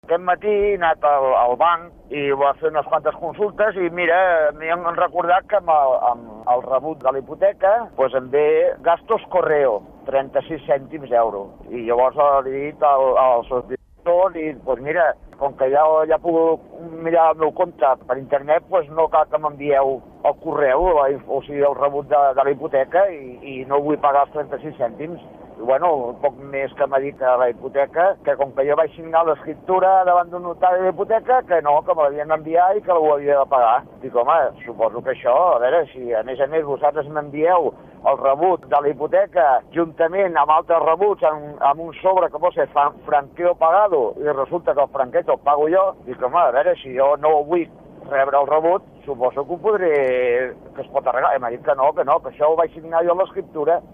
Aquest matí he anat al banc i va fer unes quantes consultes i mira, m'han recordat que amb el rebut de la hipoteca doncs em ve gastos correo, 36 cèntims d'euro. I llavors li he dit al subdirector i doncs mira, com que ja puc mirar el meu compte per internet, doncs no cal que m'envieu el correu, o sigui el rebut de la hipoteca i no vull pagar els 36 cèntims. I bueno, un poc més que m'ha dit a la hipoteca, que com que jo vaig signar l'escriptura davant d'un notari de la hipoteca, que no, que me l'havien d'enviar i que ho havia de pagar. Dic, home, suposo que això, a veure, si a més vosaltres m'envieu el rebut de la hipoteca juntament amb altres rebuts amb un sobre que pot ser franqueo pagado i resulta que el franqueto el pago jo, dic, home, a veure, si jo no vull rebre el rebut, suposo que ho podré, que es pot arreglar. I m'ha dit que no, que això ho vaig signar jo a l'escriptura.